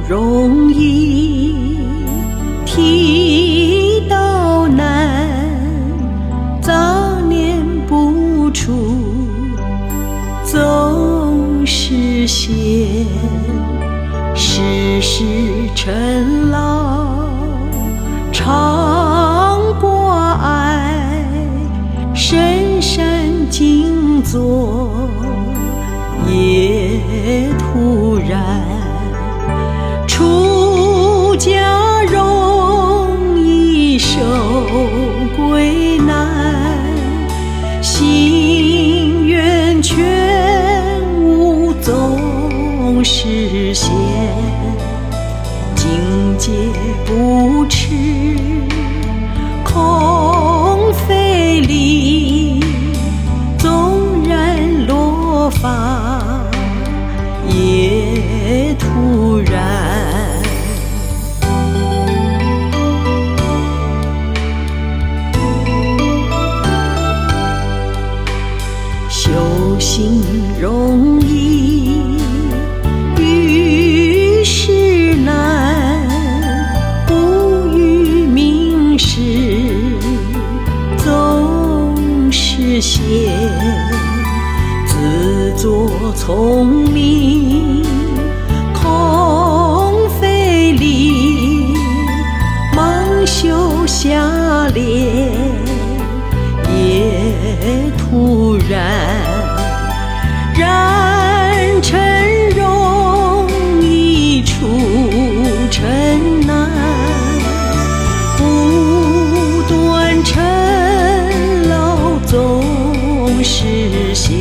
容易，剃刀难，杂念不除，总是闲。世事尘劳，常挂碍，深山静坐，也突然。出家容易守归难，心愿全无总是闲。境界不持，空非理，纵然落发也突然。修行容易，遇事难，不遇名时总是闲。自作聪明，空非理，忙修下劣也突然。染尘容易出尘难，不断尘劳总是闲。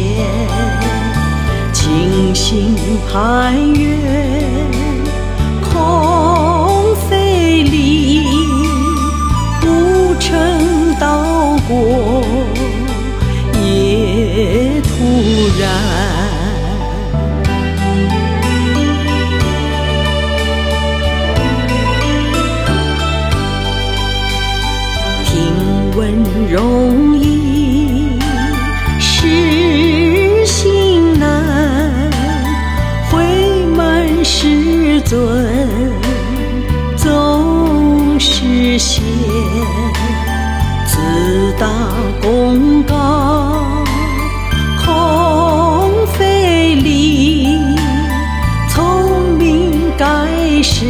清心攀缘，空非理，不成道果也突然。听闻容易，实行难，慧满师尊总是闲。自大功高，空非理，聪明盖世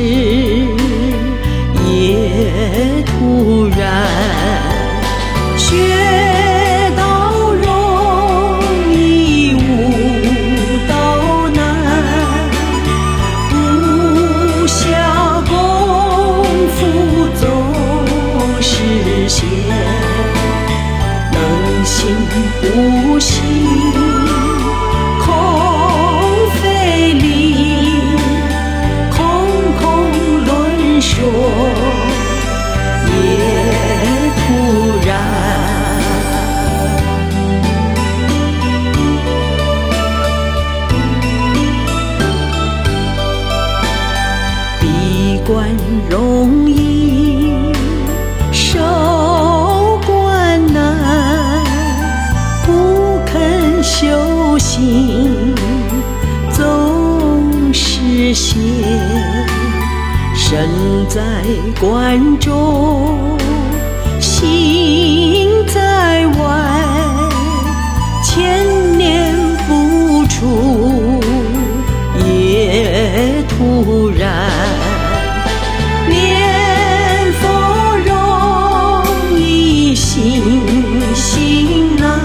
也突然。学道容易，悟道难，不下功夫总是闲。能行不行，空非理，空空论说也突然。闭关容易，守关难，不肯修行总是闲。身在关中，心在外，千年不出也突然。念佛容易，行难，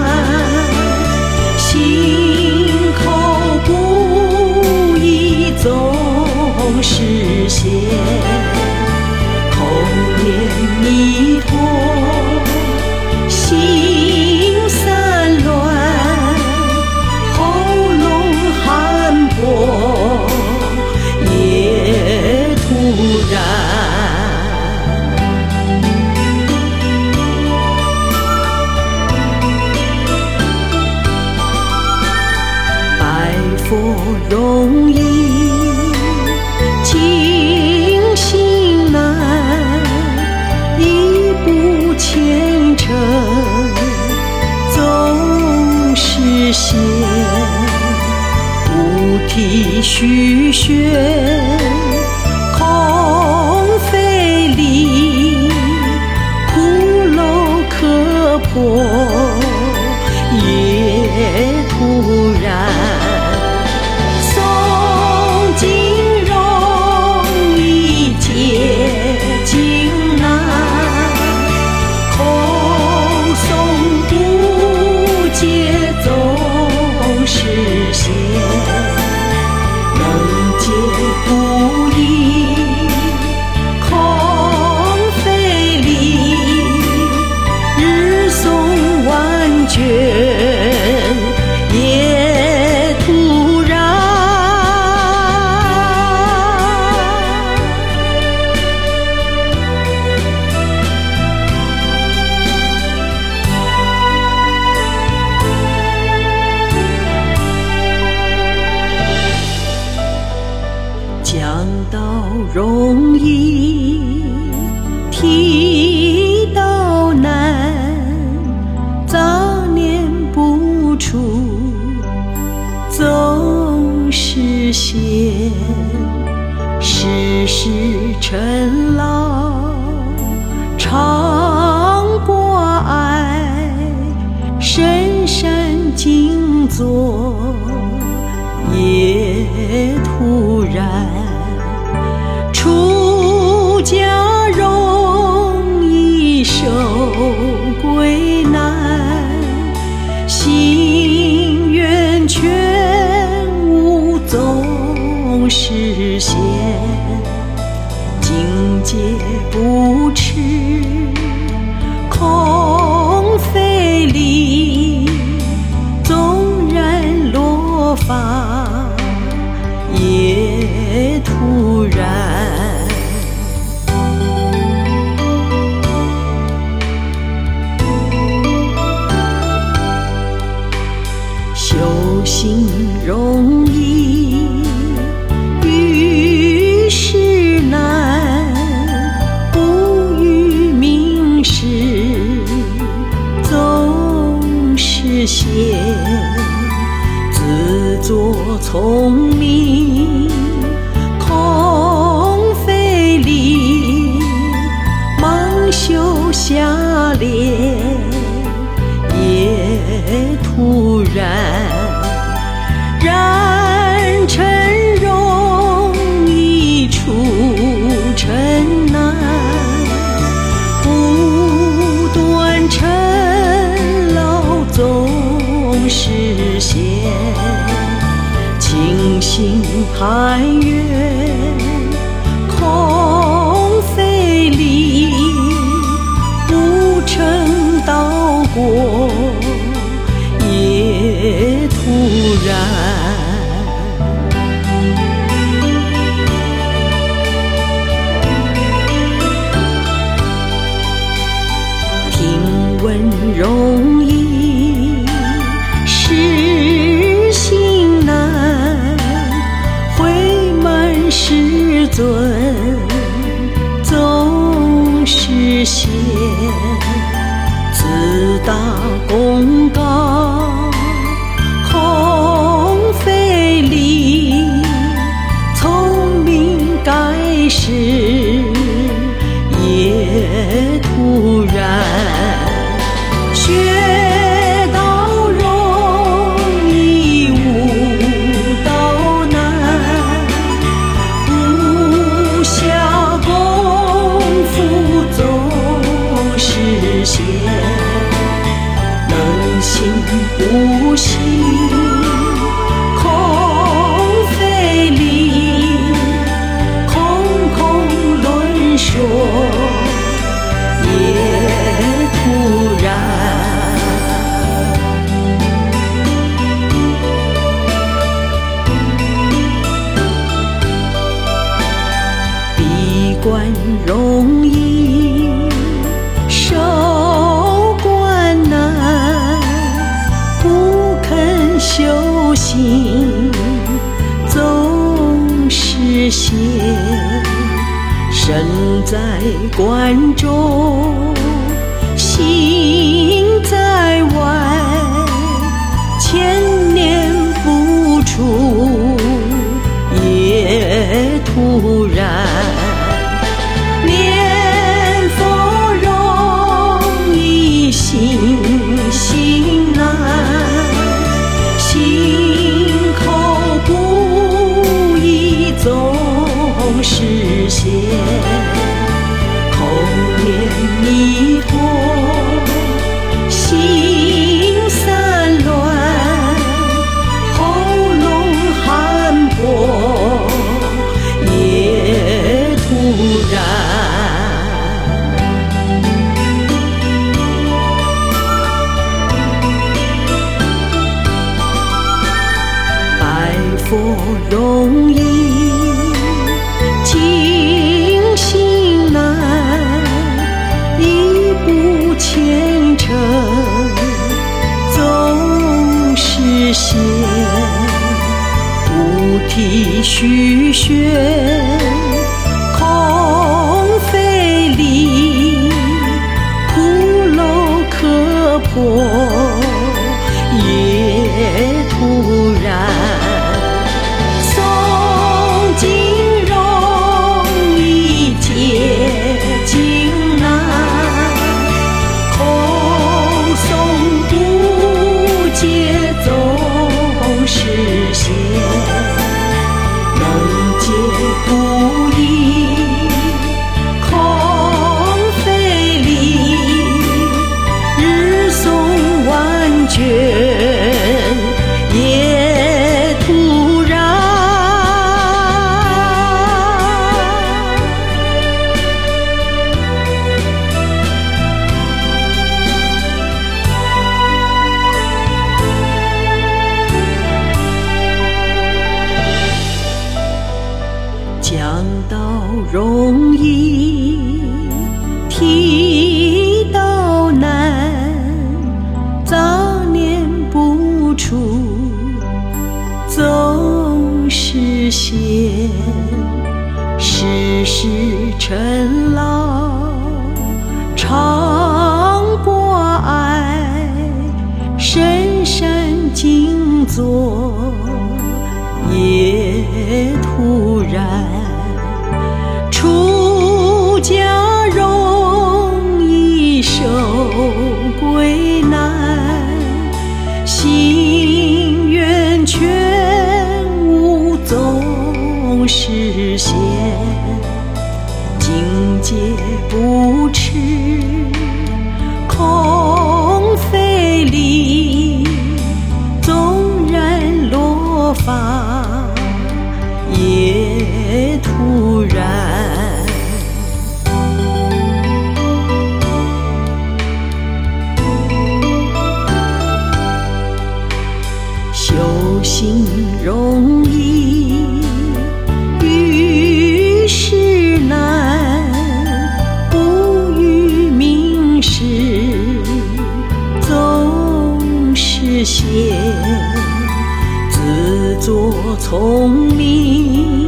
心口不一总是闲。口念弥陀，心散乱，喉咙含薄也突然。拜佛容易，静心难，一步虔诚总是闲。菩提虚玄， 过也突然。诵经容易解经难，口诵不解总是险。能解不易，空费力，日诵万卷也突然。讲道容易，题道难，杂念不除总是险。世事尘劳常挂碍，深山静坐也突然。出家容易守归难，心愿全无总是险。境界不持空费力，纵然落发也突然。修行容易，遇事难，不遇名师总是险。自作聪明空费力，忙修下劣也突然。染尘容易出尘难，不断尘劳总是险。清心攀缘空费力，不成道果也突然。听闻容易，实行难，慧满师尊总是险。自大功高空费力，聪明盖世也突然。学道容易，悟道难，不下功夫总是险。能行不行空费力，空空论说也突然。闭关容易，守关难，不肯修行总是险。身在关中心在外，千年不出也突然。念佛容易行佛容易，静心难，一步前程总是险。菩提虚玄，空非理，苦楼可破，也突然。诵经容易，解经难，空诵不解总是险。能解不易，空非理，日诵万卷也突然。讲道容易，题道难，杂念不除总是险。世事尘劳常博爱，深山静坐也突然。出家容易，守归难，心愿全无总是险。境界不持，空非理，纵然落发也突然。修行容易，遇事难，不遇名师总是险。自作聪明，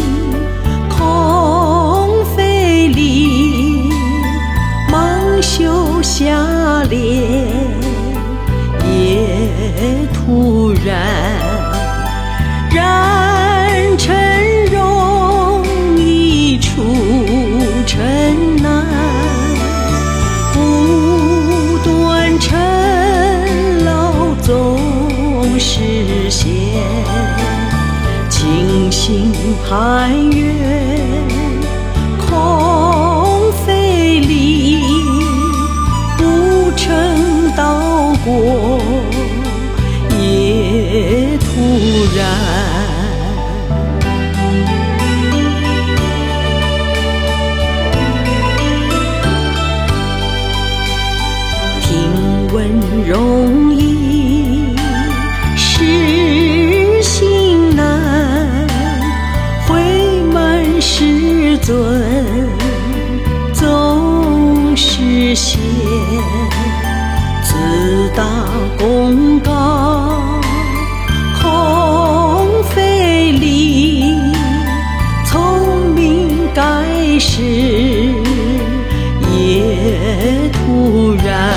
空非理，忙修下劣也突然。染尘容易，出尘难，不断尘劳总是险。清心攀缘，空非理，不成道果也突然。听闻容易，实行难，慧满师尊总是险。自大功高，空非理，聪明盖世也突然。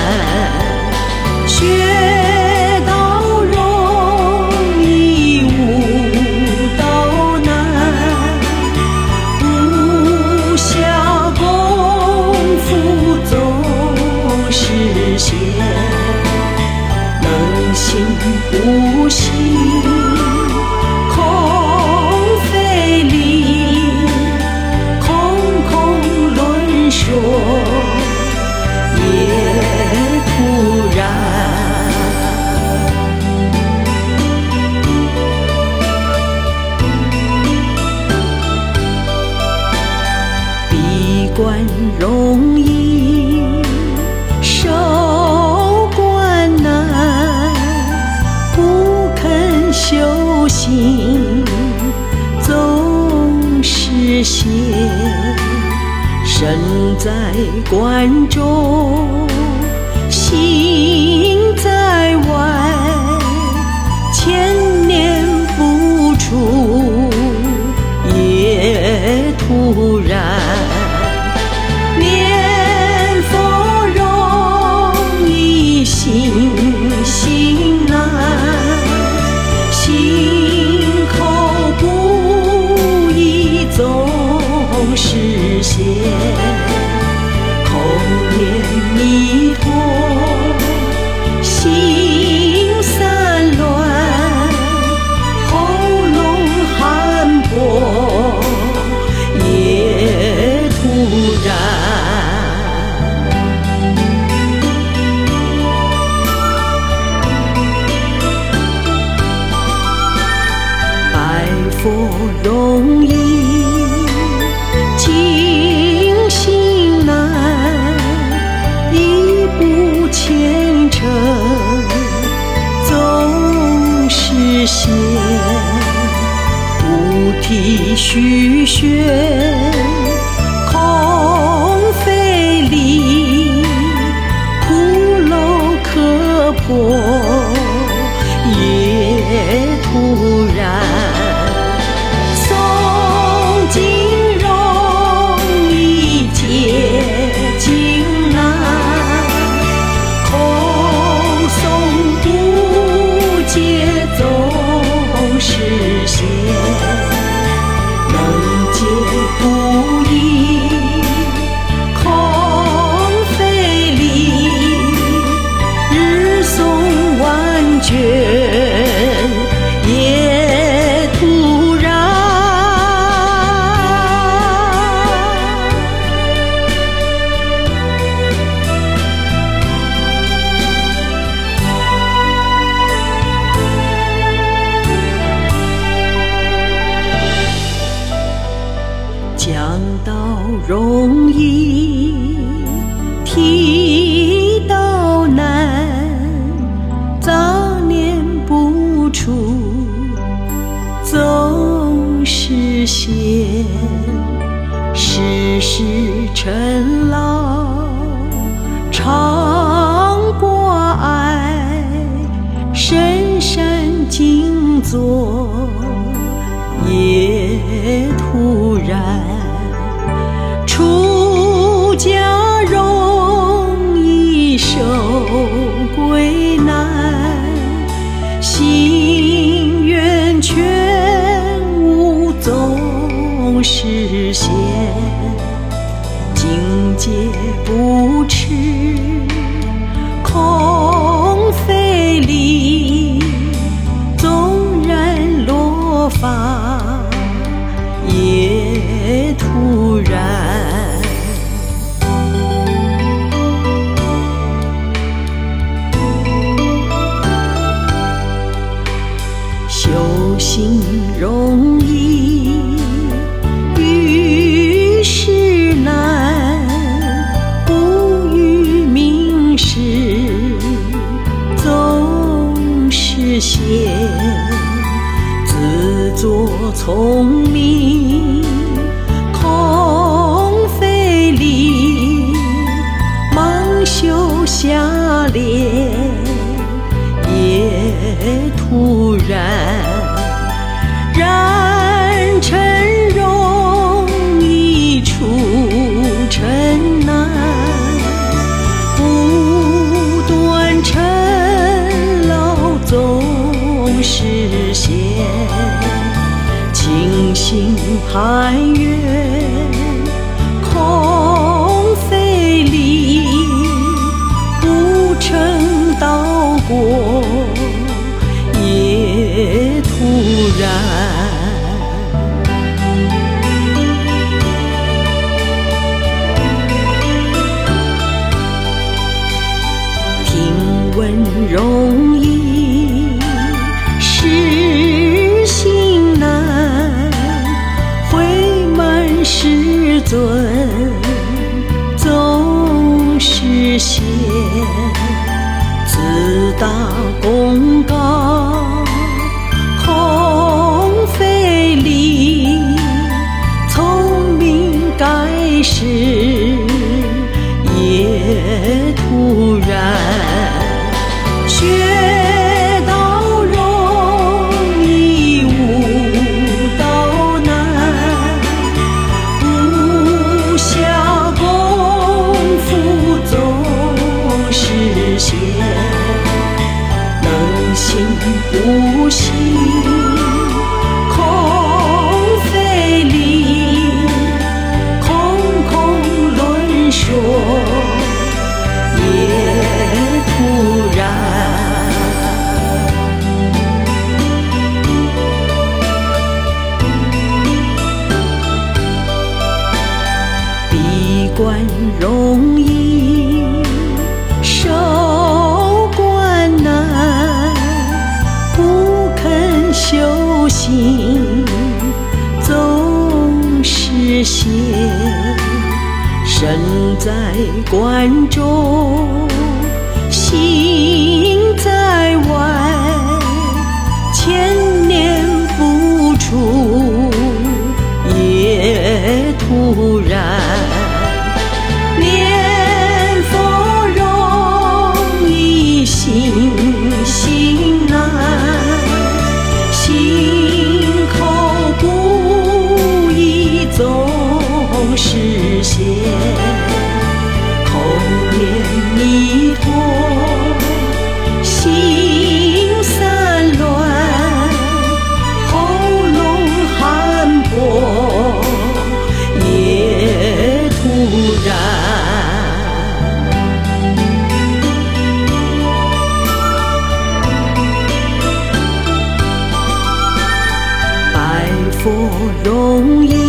学道容易，悟道难，不下功夫总是险。能行不行，空非理，空空论说也突然。闭关容易，守关难，不肯修行在关中，心在外，千年不出也突然。念佛容易行行难，心口不一总实现。口念弥陀，心散乱，喉咙含薄也突然。拜佛容易，精行难，一步虔诚总实现。菩提虚玄，空非理，苦楼刻破也突然。诵经容易解经难，空诵不解总实现。能解不易，空非理，日诵万卷也突然。讲道容易，题道难，杂念不除总实现。世事尘劳常挂碍，深山静坐也突然。出家容易守归难，心愿全无总实现。境界不持，空非理，纵然落发也突然。修行容易，遇事难，不遇名时总实现。自作聪明，空非理，盲修瞎练也突然。染尘容易出尘难，不断尘劳总实现。清心攀缘，空非理，不成道果也突然。听闻容易，实行难，慧满师尊总实现。自大功高，空非理，聪明盖世在关中，心在外，千年不出也突然。念佛容易行行难，心口不一总实现。口念弥陀，心散乱，喉咙含薄也突然。拜佛容易，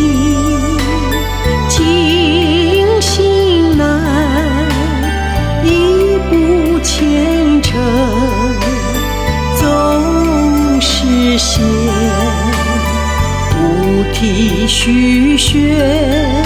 静心难，一步虔诚总实现。菩提须学